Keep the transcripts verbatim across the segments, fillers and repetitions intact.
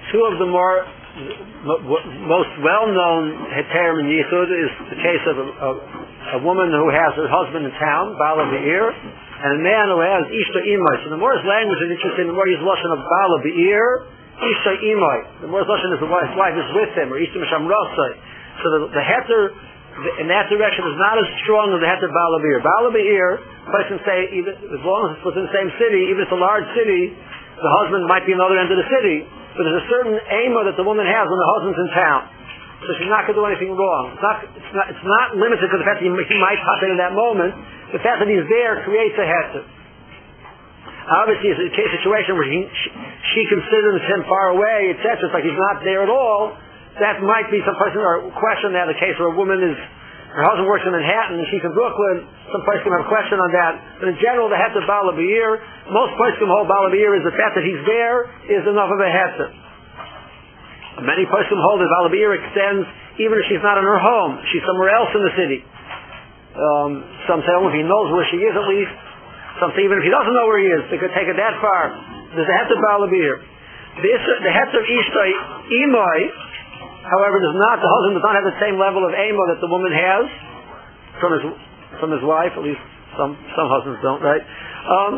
two of the more m- m- most well-known heterim in Yichud is the case of a, a, a woman who has her husband in town, Bala Be'ir, and a man who has Ishta Imai. So the more his language is interesting, the more he's lashon of Bala Be'ir, Ishta Imai. The more his lashon is the wife, wife is with him, or Ishta Misham Rasai. So the, the heter in that direction is not as strong as the heter Bala Be'ir. Bala Be'ir, but I can say, even, as long as it's within the same city, even if it's a large city, the husband might be another end of the city, but there's a certain aima that the woman has when the husband's in town. So she's not going to do anything wrong. It's not, it's not, it's not limited to the fact that he, he might pop in at that moment. The fact that he's there creates a heter. Obviously, it's a case situation where he, she, she considers him far away, et cetera. It's like he's not there at all. That might be some person or question that, a case where a woman is, her husband works in Manhattan and she's in Brooklyn. Some place can have a question on that. But in general, the heter Bala Be'ir, most places can hold Bala Be'ir is the fact that he's there is enough of a heter. Many places can hold that Bala Be'ir extends even if she's not in her home. She's somewhere else in the city. Um, some say, oh, if he knows where she is at least. Some say even if he doesn't know where he is, they could take it that far. There's a heter Bala Be'ir. This, the heter Ishta Imai, however, does not, the husband does not have the same level of amo that the woman has from his from his wife. At least some some husbands don't, right? Um,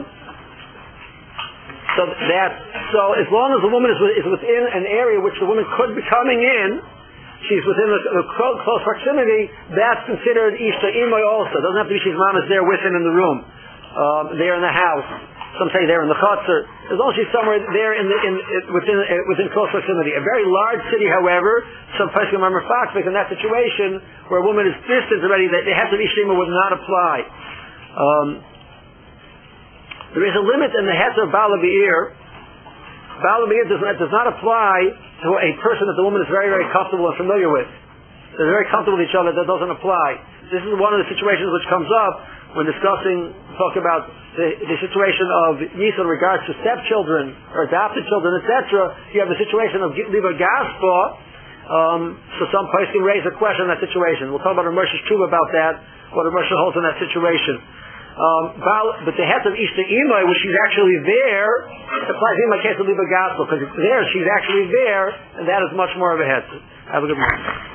so that so as long as the woman is, is within an area which the woman could be coming in, she's within a, a close proximity. That's considered ishta imoy also. It doesn't have to be she's mom is there with him in the room, um, there in the house. Some say there in the chutzner. As long as she's somewhere there in the, in, within uh, within close proximity. A very large city, however, some places remember Foxwick in that situation where a woman is distant already, that they have to be shema would not apply. Um, there is a limit in the heter Bala Be'ir. Bala Be'ir does not, does not apply to a person that the woman is very, very comfortable and familiar with. They're very comfortable with each other. That doesn't apply. This is one of the situations which comes up when discussing, talk about the, the situation of Yisrael in regards to stepchildren or adopted children, et cetera. You have the situation of Liba Gaspa, um, so some place can raise a question in that situation. We'll talk about Rav Moshe Shuba about that, what Rav Moshe holds in that situation. Um, but the heter of Ishta Imai, when she's actually there, it applies in my case of Liba Gaspa, because there she's actually there, and that is much more of a heter. Have a good morning.